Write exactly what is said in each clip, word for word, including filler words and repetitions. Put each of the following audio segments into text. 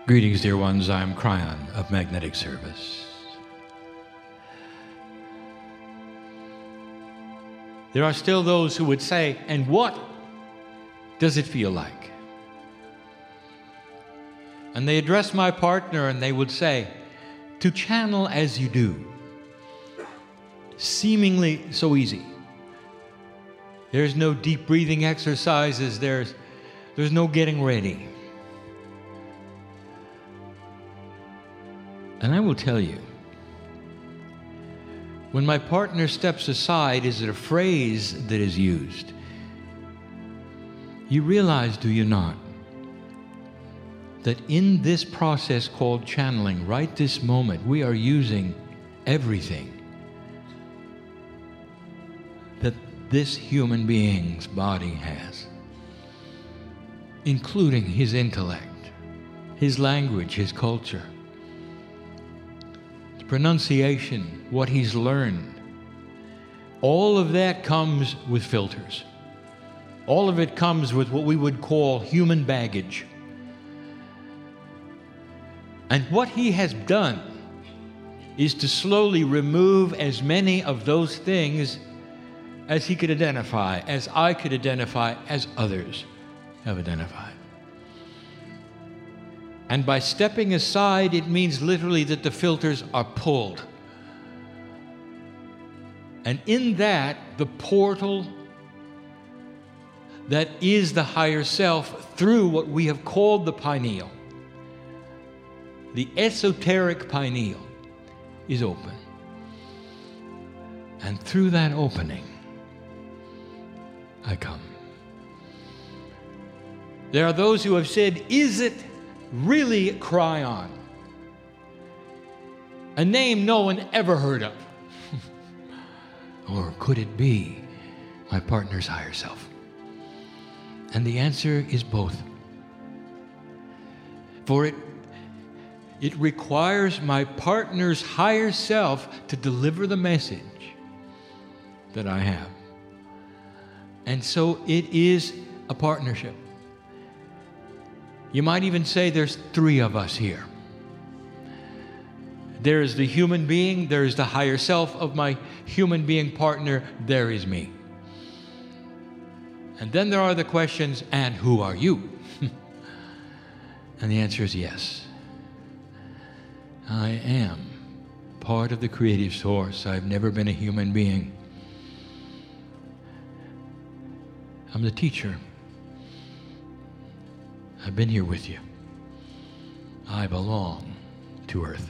Greetings, dear ones. I'm Cryon of Magnetic Service. There are still those who would say, and what does it feel like? And they address my partner and they would say, to channel as you do, seemingly so easy. There's no deep breathing exercises. There's, there's no getting ready. And I will tell you, when my partner steps aside, is it a phrase that is used? You realize, do you not, that in this process called channeling, right this moment, we are using everything that this human being's body has, including his intellect, his language, his culture, pronunciation, what he's learned. All of that comes with filters. All of it comes with what we would call human baggage. And what he has done is to slowly remove as many of those things as he could identify, as I could identify, as others have identified. And by stepping aside, it means literally that the filters are pulled. And in that, the portal that is the higher self through what we have called the pineal, the esoteric pineal, is open. And through that opening, I come. There are those who have said, is it really Cryon? A name no one ever heard of. Or could it be my partner's higher self? And the answer is both. For it, it requires my partner's higher self to deliver the message that I have. And so it is a partnership. You might even say there's three of us here. There is the human being, there is the higher self of my human being partner, there is me. And then there are the questions, and who are you? And the answer is yes. I am part of the creative source. I've never been a human being. I'm the teacher. I've been here with you. I belong to Earth.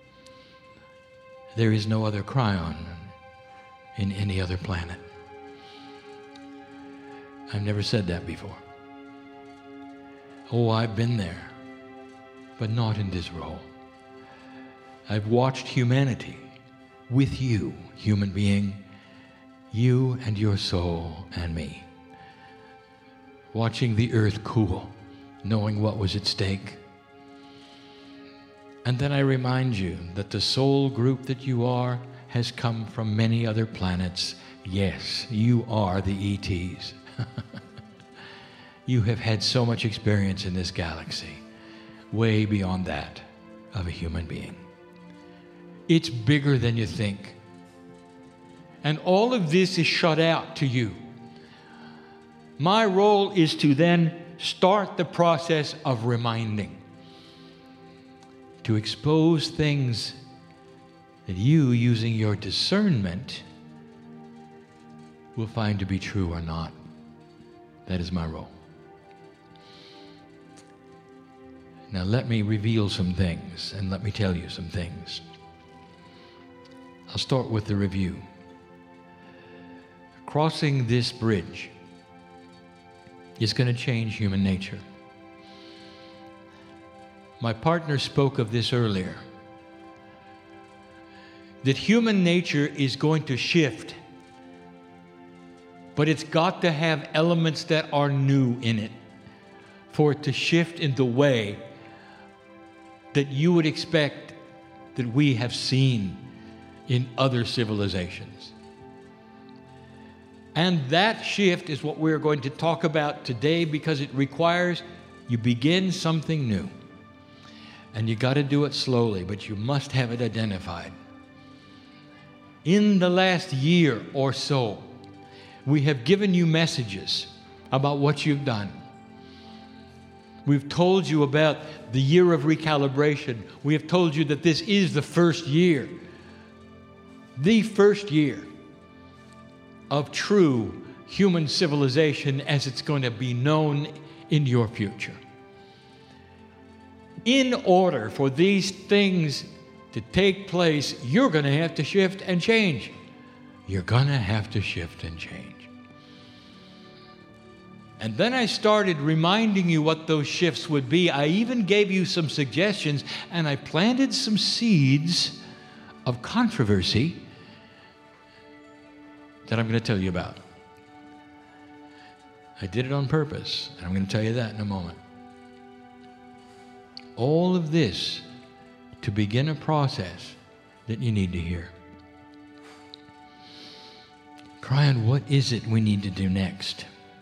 There is no other Cryon in any other planet. I've never said that before. Oh, I've been there, but not in this role. I've watched humanity with you, human being, you and your soul and me, watching the Earth cool, knowing what was at stake. And then I remind you that the soul group that you are has come from many other planets. Yes, you are the E Ts. You have had so much experience in this galaxy, way beyond that of a human being. It's bigger than you think. And all of this is shut out to you. My role is to then start the process of reminding, to expose things that you, using your discernment, will find to be true or not. That is my role. Now let me reveal some things, and let me tell you some things. I'll start with the review. Crossing this bridge is going to change human nature. My partner spoke of this earlier, that human nature is going to shift, but it's got to have elements that are new in it for it to shift in the way that you would expect that we have seen in other civilizations. And that shift is what we're going to talk about today, because it requires you begin something new. And you got to do it slowly, but you must have it identified. In the last year or so, we have given you messages about what you've done. We've told you about the year of recalibration. We have told you that this is the first year, the first year of true human civilization as it's going to be known in your future. In order for these things to take place, you're going to have to shift and change. You're going to have to shift and change. And then I started reminding you what those shifts would be. I even gave you some suggestions, and I planted some seeds of controversy that I'm going to tell you about. I did it on purpose, and I'm going to tell you that in a moment. All of this to begin a process that you need to hear. Brian, what is it we need to do next?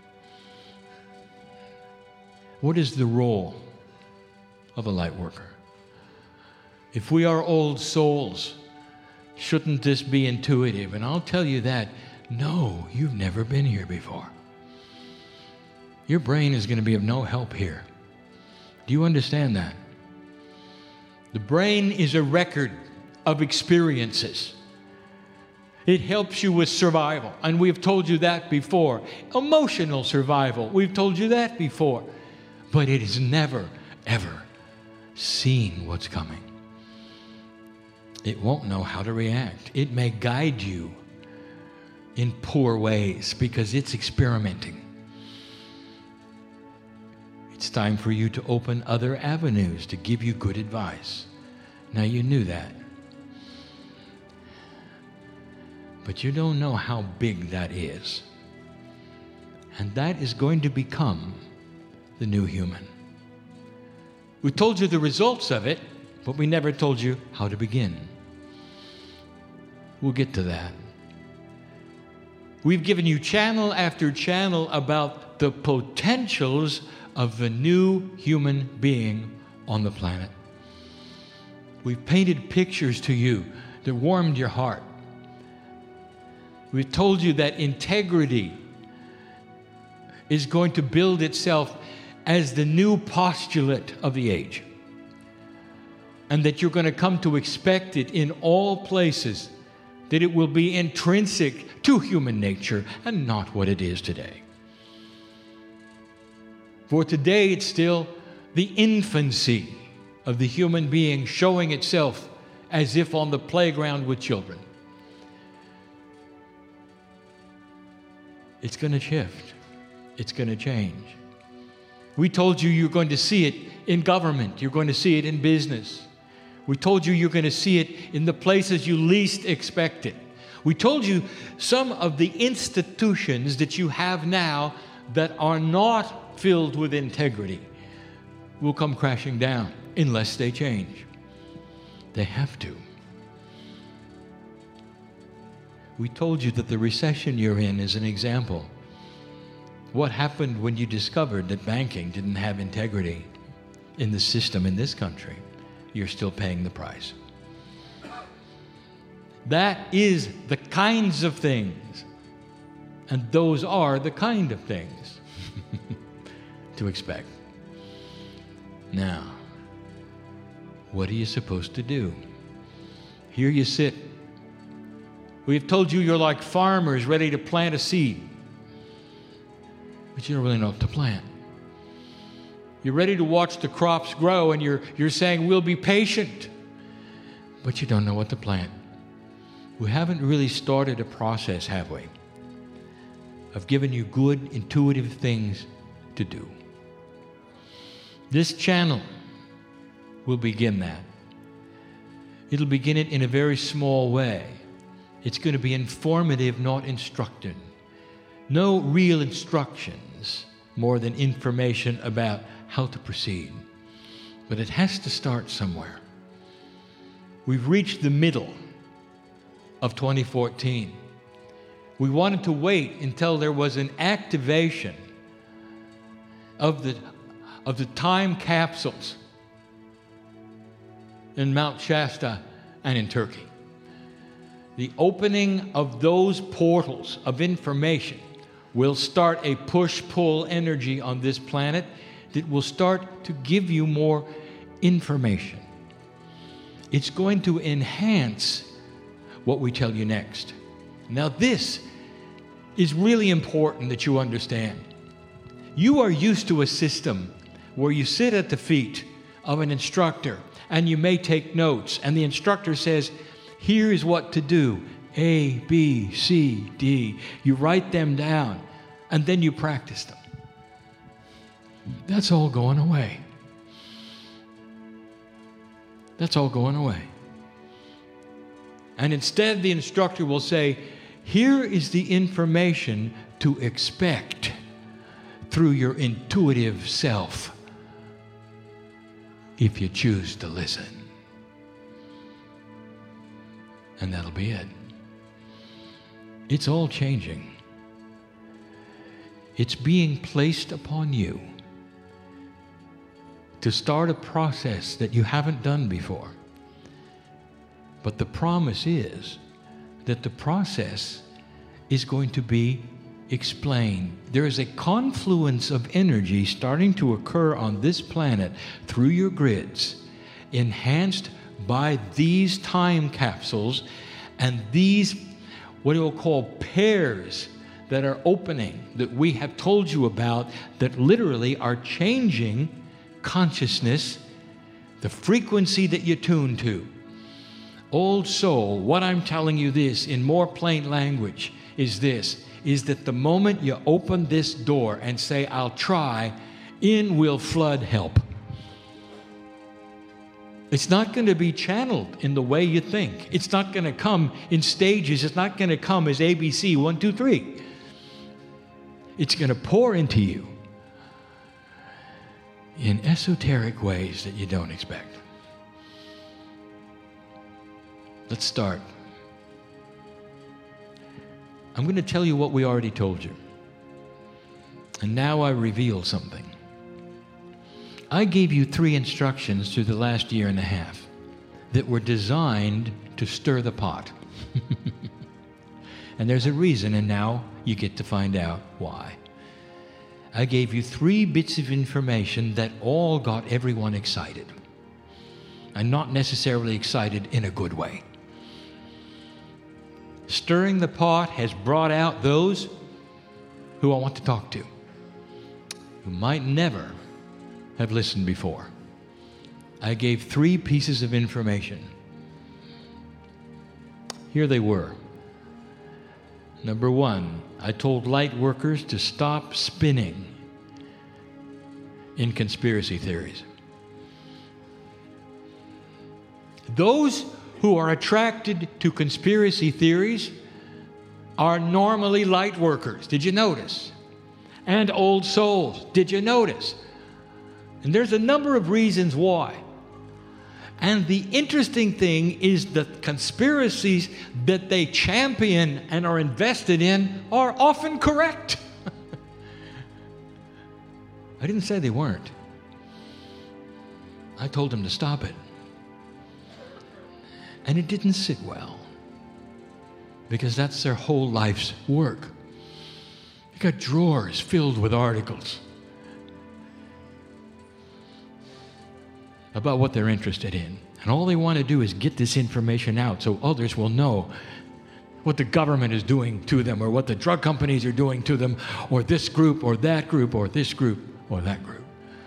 What is the role of a light worker? If we are old souls, shouldn't this be intuitive? And I'll tell you that, no, you've never been here before. Your brain is going to be of no help here. Do you understand that? The brain is a record of experiences. It helps you with survival, and we've told you that before. Emotional survival, we've told you that before. But it has never, ever seen what's coming. It won't know how to react. It may guide you in poor ways because it's experimenting. It's time for you to open other avenues to give you good advice. Now, you knew that. But you don't know how big that is. And that is going to become the new human. We told you the results of it, but we never told you how to begin. We'll get to that. We've given you channel after channel about the potentials of the new human being on the planet. We've painted pictures to you that warmed your heart. We've told you that integrity is going to build itself as the new postulate of the age, and that you're going to come to expect it in all places, that it will be intrinsic to human nature and not what it is today. For today, it's still the infancy of the human being showing itself as if on the playground with children. It's going to shift. It's going to change. We told you you're going to see it in government. You're going to see it in business. We told you you're going to see it in the places you least expect it. We told you some of the institutions that you have now that are not filled with integrity will come crashing down unless they change. They have to. We told you that the recession you're in is an example. What happened when you discovered that banking didn't have integrity in the system in this country? You're still paying the price. That is the kinds of things, and those are the kind of things to expect. Now, what are you supposed to do? Here you sit. We've told you you're like farmers ready to plant a seed, but you don't really know what to plant. You're ready to watch the crops grow, and you're, you're saying, we'll be patient, but you don't know what to plant. We haven't really started a process, have we, of giving you good, intuitive things to do. This channel will begin that. It'll begin it in a very small way. It's going to be informative, not instructive. No real instructions, more than information about how to proceed. But it has to start somewhere. We've reached the middle of twenty fourteen. We wanted to wait until there was an activation of the, of the time capsules in Mount Shasta and in Turkey. The opening of those portals of information will start a push-pull energy on this planet that will start to give you more information. It's going to enhance what we tell you next. Now, this is really important that you understand. You are used to a system where you sit at the feet of an instructor and you may take notes, and the instructor says, here is what to do, A, B, C, D. You write them down, and then you practice them. That's all going away. That's all going away. And instead, the instructor will say, here is the information to expect through your intuitive self if you choose to listen. And that'll be it. It's all changing. It's being placed upon you to start a process that you haven't done before. But the promise is that the process is going to be explained. There is a confluence of energy starting to occur on this planet through your grids, enhanced by these time capsules and these, what we'll call pairs that are opening, that we have told you about, that literally are changing consciousness, the frequency that you tune to. Old soul, what I'm telling you this in more plain language is this, is that the moment you open this door and say, I'll try, in will flood help. It's not going to be channeled in the way you think. It's not going to come in stages. It's not going to come as A B C, one, two, three. It's going to pour into you in esoteric ways that you don't expect. Let's start. I'm going to tell you what we already told you. And now I reveal something. I gave you three instructions through the last year and a half that were designed to stir the pot. And there's a reason, and now you get to find out why. I gave you three bits of information that all got everyone excited. And not necessarily excited in a good way. Stirring the pot has brought out those who I want to talk to, who might never have listened before. I gave three pieces of information. Here they were. Number one, I told light workers to stop spinning in conspiracy theories. Those who are attracted to conspiracy theories are normally light workers. Did you notice? And old souls. Did you notice? And there's a number of reasons why. And the interesting thing is that conspiracies that they champion and are invested in are often correct. I didn't say they weren't. I told them to stop it. And it didn't sit well, because that's their whole life's work. They got drawers filled with articles about what they're interested in. And all they want to do is get this information out so others will know what the government is doing to them, or what the drug companies are doing to them, or this group, or that group, or this group, or that group.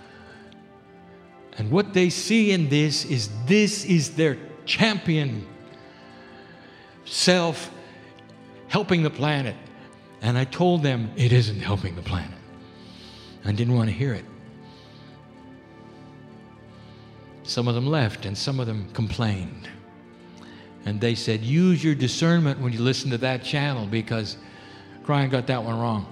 And what they see in this is this is their champion self helping the planet. And I told them it isn't helping the planet. I didn't want to hear it. Some of them left and some of them complained. And they said, use your discernment when you listen to that channel, because Brian got that one wrong.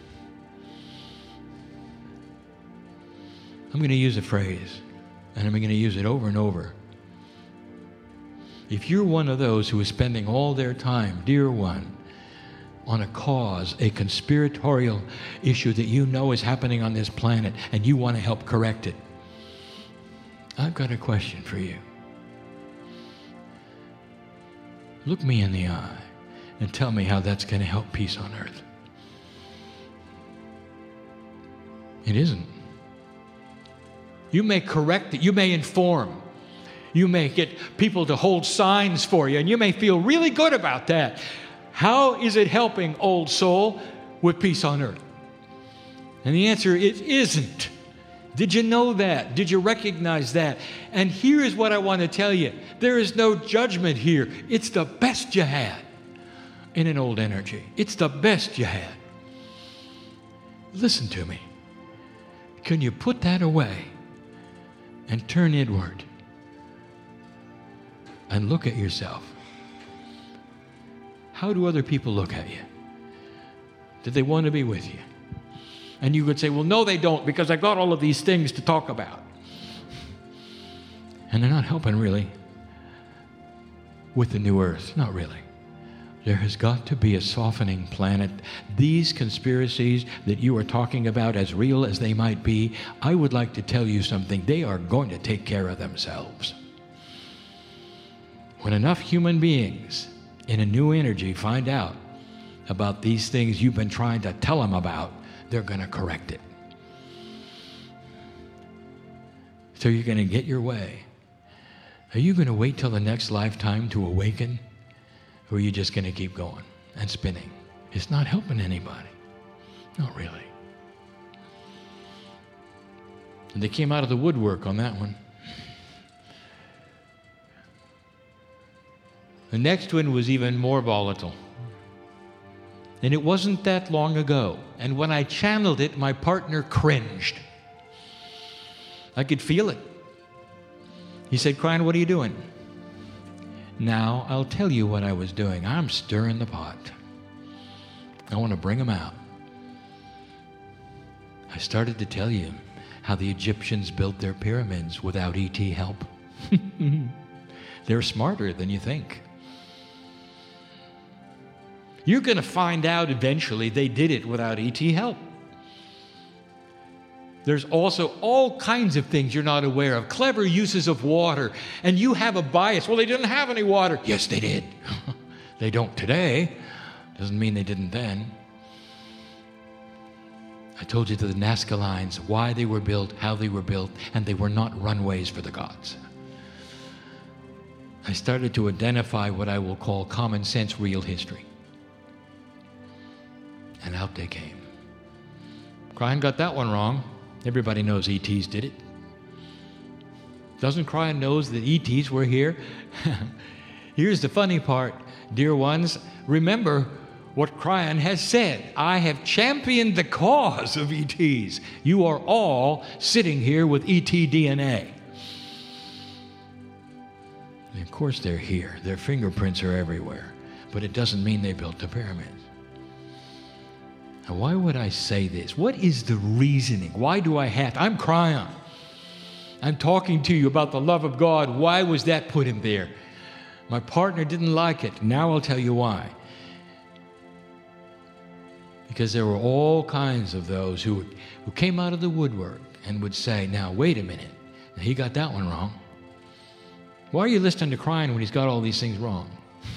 I'm going to use a phrase, and I'm going to use it over and over. If you're one of those who is spending all their time, dear one, on a cause, a conspiratorial issue that you know is happening on this planet, and you want to help correct it, I've got a question for you. Look me in the eye and tell me how that's going to help peace on earth. It isn't. You may correct it. You may inform. You may get people to hold signs for you, and you may feel really good about that. How is it helping, old soul, with peace on earth? And the answer is, it isn't. Did you know that? Did you recognize that? And here is what I want to tell you. There is no judgment here. It's the best you had in an old energy. It's the best you had. Listen to me. Can you put that away and turn inward and look at yourself? How do other people look at you? Do they want to be with you? And you could say, well, no, they don't, because I've got all of these things to talk about. And they're not helping really with the new earth. Not really. There has got to be a softening planet. These conspiracies that you are talking about, as real as they might be, I would like to tell you something. They are going to take care of themselves. When enough human beings in a new energy find out about these things you've been trying to tell them about, they're going to correct it. So you're going to get your way. Are you going to wait till the next lifetime to awaken? Or are you just going to keep going and spinning? It's not helping anybody. Not really. And they came out of the woodwork on that one. The next one was even more volatile. And it wasn't that long ago. And when I channeled it, my partner cringed. I could feel it. He said, Kryon, what are you doing? Now, I'll tell you what I was doing. I'm stirring the pot. I want to bring them out. I started to tell you how the Egyptians built their pyramids without E T help. They're smarter than you think. You're going to find out eventually they did it without E T help. There's also all kinds of things you're not aware of. Clever uses of water. And you have a bias. Well, they didn't have any water. Yes, they did. They don't today. Doesn't mean they didn't then. I told you the Nazca lines, why they were built, how they were built, and they were not runways for the gods. I started to identify what I will call common sense real history. And out they came. Kryon got that one wrong. Everybody knows E Ts did it. Doesn't Kryon knows that E Ts were here? Here's the funny part, dear ones. Remember what Kryon has said. I have championed the cause of E Ts. You are all sitting here with E T D N A. And of course they're here. Their fingerprints are everywhere. But it doesn't mean they built the pyramids. Now, why would I say this? What is the reasoning? Why do I have to? I'm Kryon. I'm talking to you about the love of God. Why was that put in there? My partner didn't like it. Now I'll tell you why. Because there were all kinds of those who, who came out of the woodwork and would say, now, wait a minute. Now, he got that one wrong. Why are you listening to Kryon when he's got all these things wrong?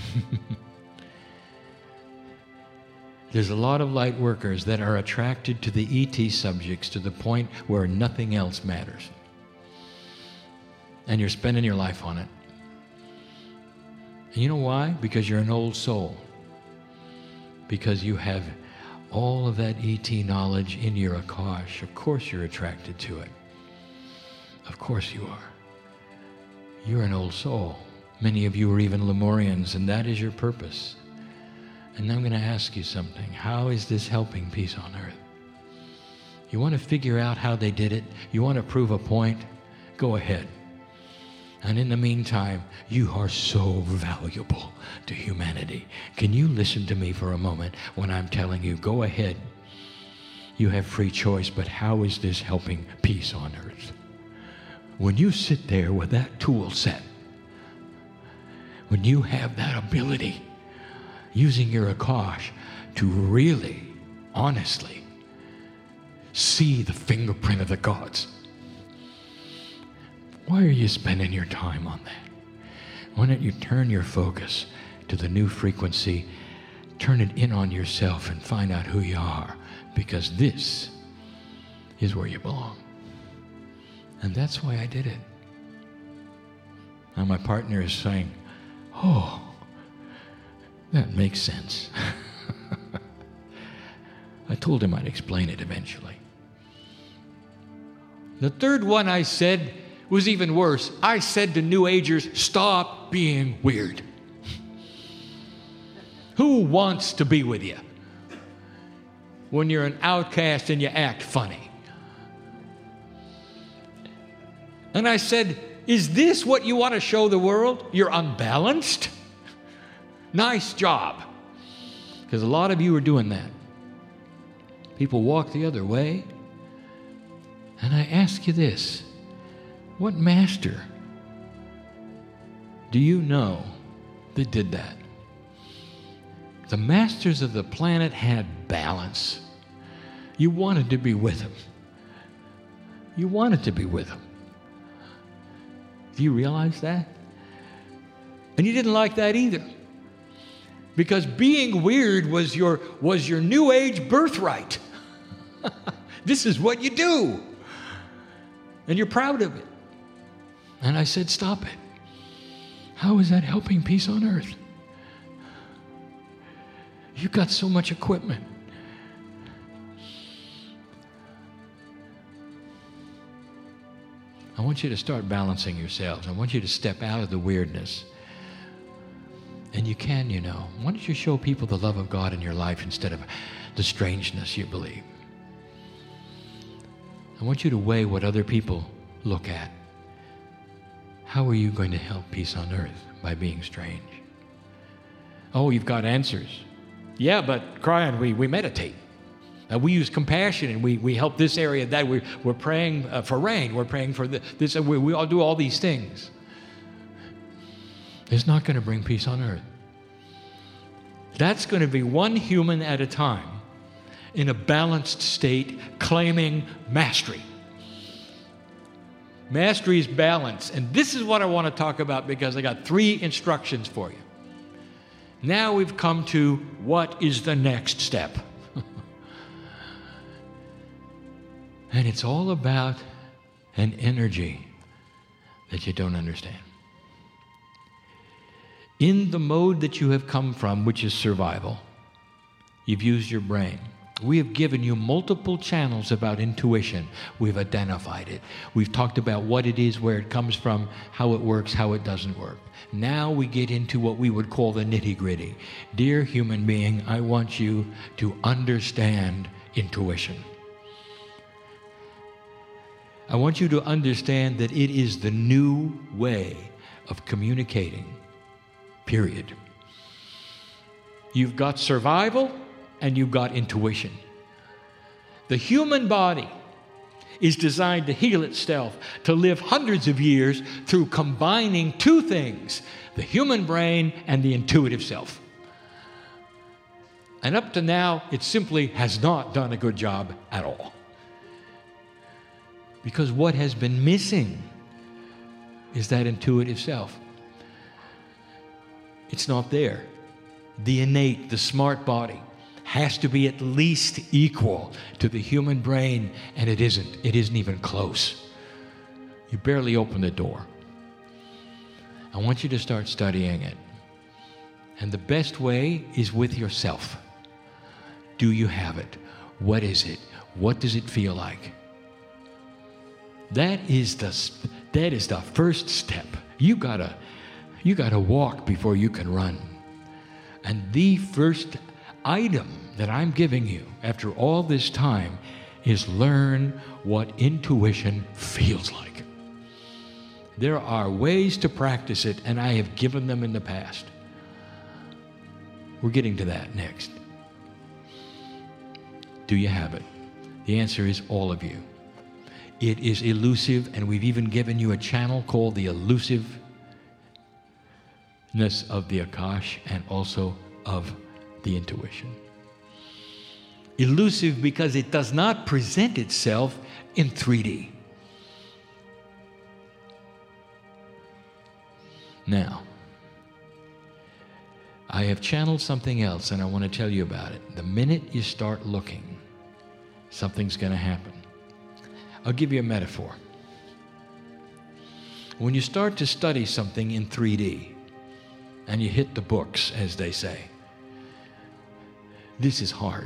There's a lot of light workers that are attracted to the E T subjects to the point where nothing else matters. And you're spending your life on it. And you know why? Because you're an old soul. Because you have all of that E T knowledge in your Akash. Of course you're attracted to it. Of course you are. You're an old soul. Many of you are even Lemurians, and that is your purpose. And I'm going to ask you something. How is this helping peace on earth? You want to figure out how they did it? You want to prove a point? Go ahead. And in the meantime, you are so valuable to humanity. Can you listen to me for a moment when I'm telling you, go ahead. You have free choice, but how is this helping peace on earth? When you sit there with that tool set, when you have that ability, using your Akash to really, honestly see the fingerprint of the gods. Why are you spending your time on that? Why don't you turn your focus to the new frequency. Turn it in on yourself and find out who you are, because this is where you belong. And that's why I did it. Now my partner is saying, oh, that makes sense. I told him I'd explain it eventually. The third one I said was even worse. I said to New Agers, stop being weird. Who wants to be with you when you're an outcast and you act funny? And I said, is this what you want to show the world? You're unbalanced? Nice job. Because a lot of you are doing that. People walk the other way. And I ask you this, what master do you know that did that? The masters of the planet had balance. You wanted to be with them. You wanted to be with them. Do you realize that? And you didn't like that either. Because being weird was your, was your New Age birthright. This is what you do. And you're proud of it. And I said, stop it. How is that helping peace on earth? You've got so much equipment. I want you to start balancing yourselves. I want you to step out of the weirdness. And you can, you know. Why don't you show people the love of God in your life instead of the strangeness you believe? I want you to weigh what other people look at. How are you going to help peace on earth? By being strange. Oh, you've got answers. Yeah, but Cryon, we, we meditate. Uh, we use compassion, and we, we help this area, that. We're, we're praying uh, for rain. We're praying for the, this. Uh, we, we all do all these things. It's not going to bring peace on earth. That's going to be one human at a time in a balanced state claiming mastery. Mastery is balance. And this is what I want to talk about, because I got three instructions for you. Now we've come to what is the next step. And it's all about an energy that you don't understand. In the mode that you have come from, which is survival, you've used your brain. We have given you multiple channels about intuition. We've identified it. We've talked about what it is, where it comes from, how it works, how it doesn't work. Now we get into what we would call the nitty-gritty. Dear human being, I want you to understand intuition. I want you to understand that it is the new way of communicating, period. You've got survival, and you've got intuition. The human body is designed to heal itself, to live hundreds of years through combining two things, the human brain and the intuitive self. And up to now, it simply has not done a good job at all. Because what has been missing is that intuitive self. It's not there. The innate, the smart body has to be at least equal to the human brain, and it isn't. It isn't even close. You barely open the door. I want you to start studying it. And the best way is with yourself. Do you have it? What is it? What does it feel like? That is the, that is the first step. You gotta, you gotta walk before you can run. And the first item that I'm giving you after all this time is learn what intuition feels like. There are ways to practice it, and I have given them in the past. We're getting to that next. Do you have it? The answer is all of you. It is elusive, and we've even given you a channel called the elusiveness of the Akash and also of the intuition. Elusive because it does not present itself in three D. Now, I have channeled something else, and I want to tell you about it. The minute you start looking, something's going to happen. I'll give you a metaphor. When you start to study something in three D, and you hit the books, as they say, this is hard.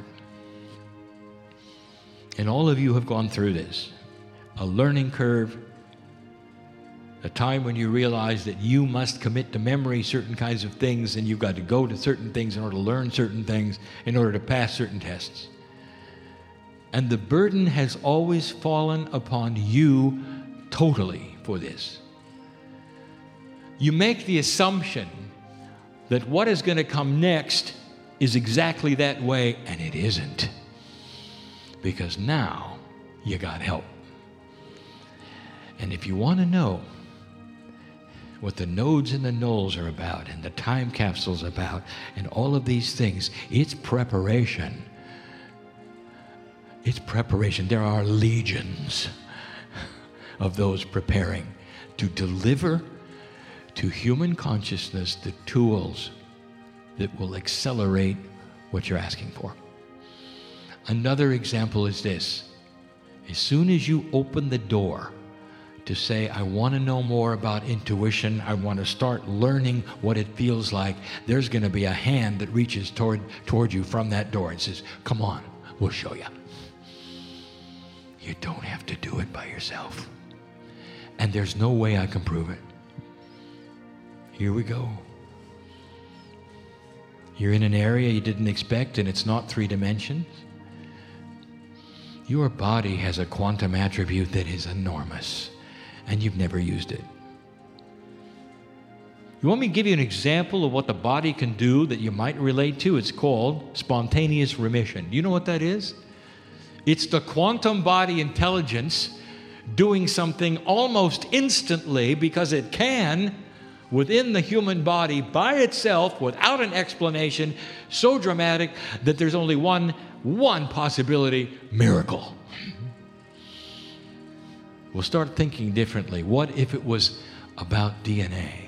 And all of you have gone through this. A learning curve, a time when you realize that you must commit to memory certain kinds of things, and you've got to go to certain things in order to learn certain things, in order to pass certain tests. And the burden has always fallen upon you totally for this. You make the assumption that what is going to come next is exactly that way, and it isn't. Because now you got help. And if you want to know what the nodes and the nulls are about, and the time capsules about, and all of these things, it's preparation. It's preparation. There are legions of those preparing to deliver to human consciousness the tools that will accelerate what you're asking for. Another example is this. As soon as you open the door to say, I want to know more about intuition, I want to start learning what it feels like, there's going to be a hand that reaches toward, toward you from that door and says, come on, we'll show you. You don't have to do it by yourself. And there's no way I can prove it. Here we go. You're in an area you didn't expect, and it's not three dimensions. Your body has a quantum attribute that is enormous, and you've never used it. You want me to give you an example of what the body can do that you might relate to? It's called spontaneous remission. Do you know what that is? It's the quantum body intelligence doing something almost instantly, because it can, within the human body by itself, without an explanation, so dramatic that there's only one, one possibility: miracle. We'll start thinking differently. What if it was about D N A?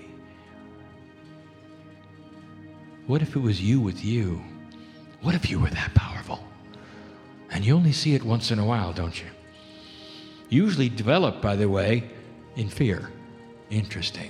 What if it was you with you? What if you were that powerful? And you only see it once in a while, don't you? Usually developed, by the way, in fear. Interesting.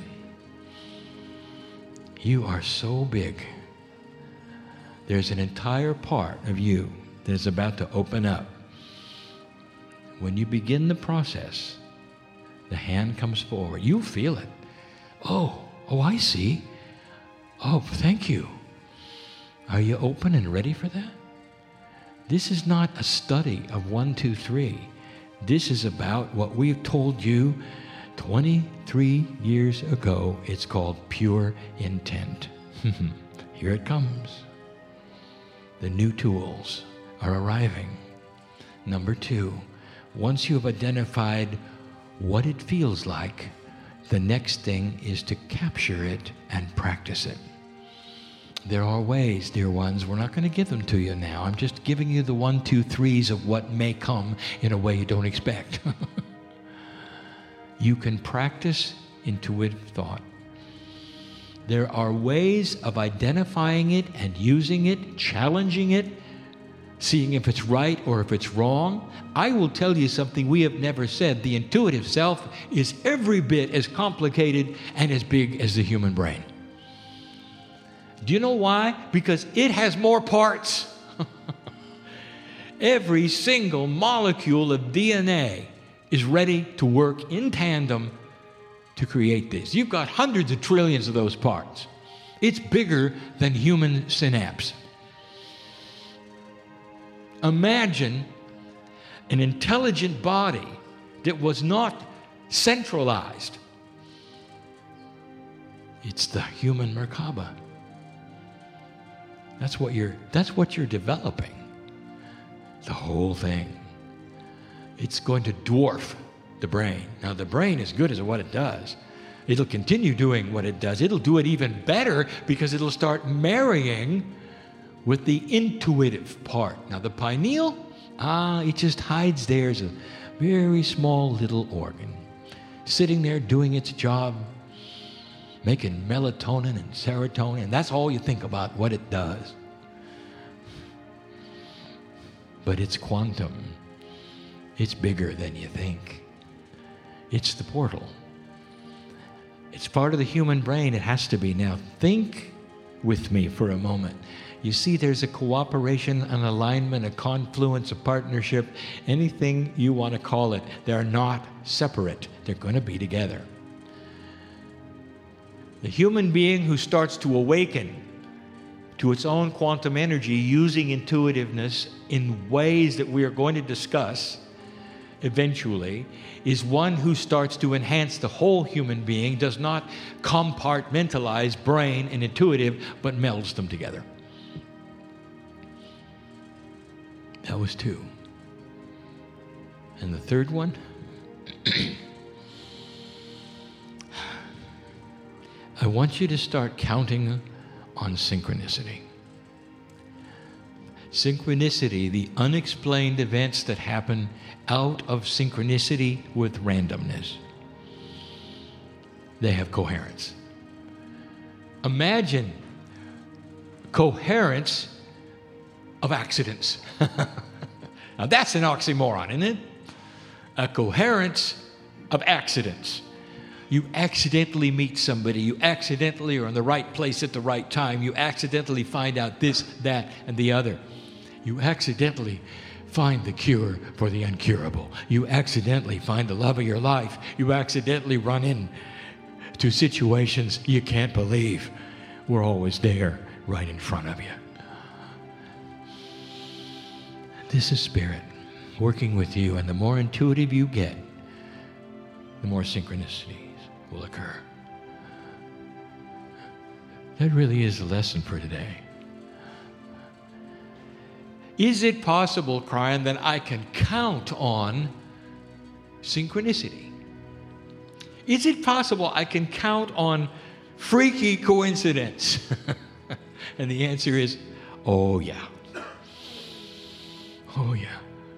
You are so big. There's an entire part of you that is about to open up. When you begin the process, the hand comes forward. You feel it. Oh, oh, I see. Oh, thank you. Are you open and ready for that? This is not a study of one, two, three. This is about what we've told you twenty-three years ago. It's called pure intent. Here it comes. The new tools are arriving. Number two, once you have identified what it feels like, the next thing is to capture it and practice it. There are ways, dear ones. We're not going to give them to you now. I'm just giving you the one, two, threes of what may come in a way you don't expect. You can practice intuitive thought. There are ways of identifying it and using it, challenging it, seeing if it's right or if it's wrong. I will tell you something we have never said. The intuitive self is every bit as complicated and as big as the human brain. Do you know why? Because it has more parts. Every single molecule of D N A is ready to work in tandem to create this. You've got hundreds of trillions of those parts. It's bigger than human synapse. Imagine an intelligent body that was not centralized. It's the human Merkaba. That's what you're, that's what you're developing. The whole thing. It's going to dwarf the brain. Now, the brain is good as what it does. It'll continue doing what it does. It'll do it even better because it'll start marrying with the intuitive part. Now, the pineal, ah, it just hides there as a very small little organ, sitting there doing its job, making melatonin and serotonin, and that's all you think about what it does. But it's quantum. It's bigger than you think. It's the portal. It's part of the human brain. It has to be. Now, think with me for a moment. You see, there's a cooperation, an alignment, a confluence, a partnership, anything you want to call it. They're not separate. They're going to be together. The human being who starts to awaken to its own quantum energy using intuitiveness in ways that we are going to discuss eventually is one who starts to enhance the whole human being, does not compartmentalize brain and intuitive, but melds them together. That was two. And the third one? I want you to start counting on synchronicity. Synchronicity, the unexplained events that happen out of synchronicity with randomness. They have coherence. Imagine coherence of accidents. Now that's an oxymoron, isn't it? A coherence of accidents. You accidentally meet somebody, you accidentally are in the right place at the right time, you accidentally find out this, that, and the other. You accidentally find the cure for the incurable. You accidentally find the love of your life. You accidentally run into situations you can't believe were always there right in front of you. This is Spirit working with you, and the more intuitive you get, the more synchronicities will occur. That really is the lesson for today. Is it possible, Brian, that I can count on synchronicity? Is it possible I can count on freaky coincidence? And the answer is, oh yeah. Oh yeah.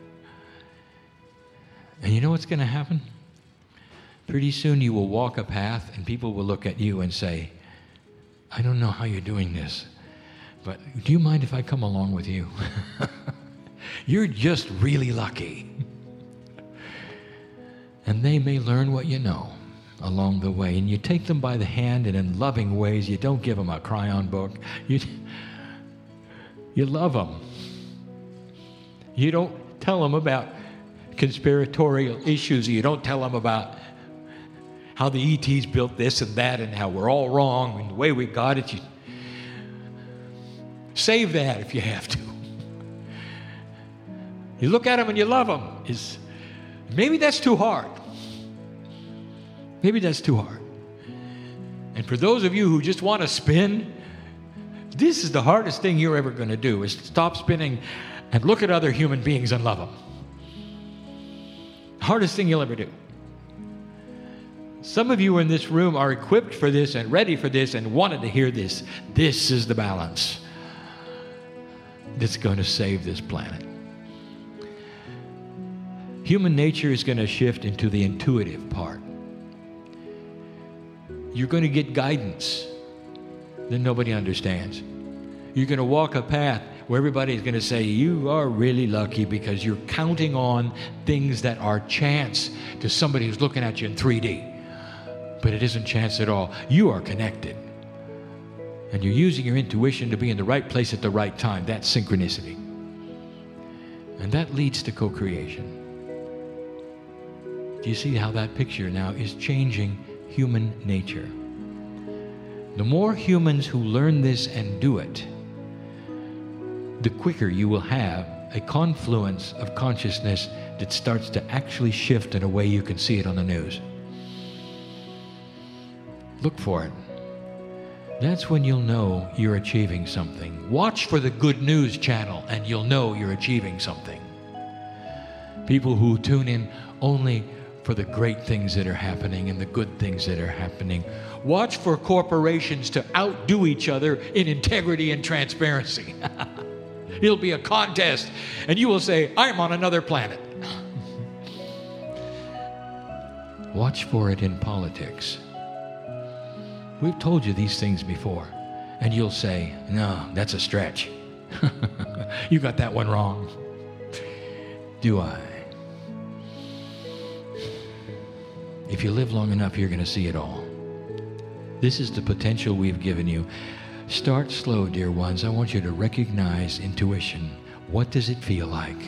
And you know what's going to happen? Pretty soon you will walk a path and people will look at you and say, I don't know how you're doing this, but do you mind if I come along with you? You're just really lucky. And they may learn what you know along the way. And you take them by the hand, and in loving ways, you don't give them a crayon book. You, you love them. You don't tell them about conspiratorial issues. You don't tell them about how the E Ts built this and that and how we're all wrong and the way we got it. You save that if you have to. You look at them and you love them. Is maybe that's too hard. Maybe that's too hard. And for those of you who just want to spin, this is the hardest thing you're ever going to do, is stop spinning and look at other human beings and love them. Hardest thing you'll ever do. Some of you in this room are equipped for this and ready for this and wanted to hear this. This is the balance that's going to save this planet. Human nature is going to shift into the intuitive part. You're going to get guidance that nobody understands. You're going to walk a path where everybody's going to say, you are really lucky, because you're counting on things that are chance to somebody who's looking at you in three D. But it isn't chance at all. You are connected. And you're using your intuition to be in the right place at the right time. That's synchronicity. And that leads to co-creation. Do you see how that picture now is changing human nature? The more humans who learn this and do it, the quicker you will have a confluence of consciousness that starts to actually shift in a way you can see it on the news. Look for it. That's when you'll know you're achieving something. Watch for the Good News channel and you'll know you're achieving something. People who tune in only for the great things that are happening and the good things that are happening. Watch for corporations to outdo each other in integrity and transparency. It'll be a contest, and you will say, I'm on another planet. Watch for it in politics. We've told you these things before, and you'll say, no, that's a stretch. You got that one wrong. Do I? If you live long enough, you're going to see it all. This is the potential we've given you. Start slow, dear ones. I want you to recognize intuition. What does it feel like?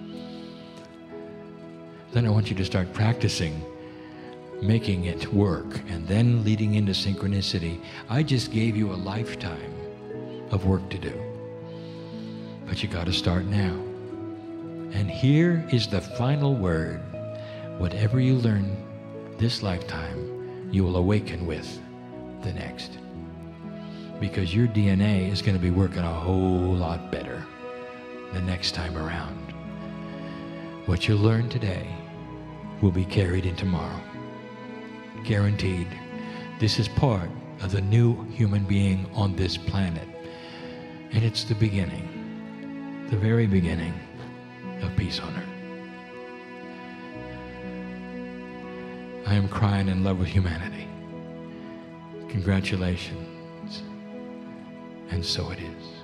Then I want you to start practicing making it work and then leading into synchronicity. I just gave you a lifetime of work to do. But you got to start now. And here is the final word. Whatever you learn this lifetime, you will awaken with the next. Because your D N A is going to be working a whole lot better the next time around. What you learn today will be carried in tomorrow. Guaranteed. This is part of the new human being on this planet. And it's the beginning, the very beginning of peace on earth. I am crying in love with humanity. Congratulations. And so it is.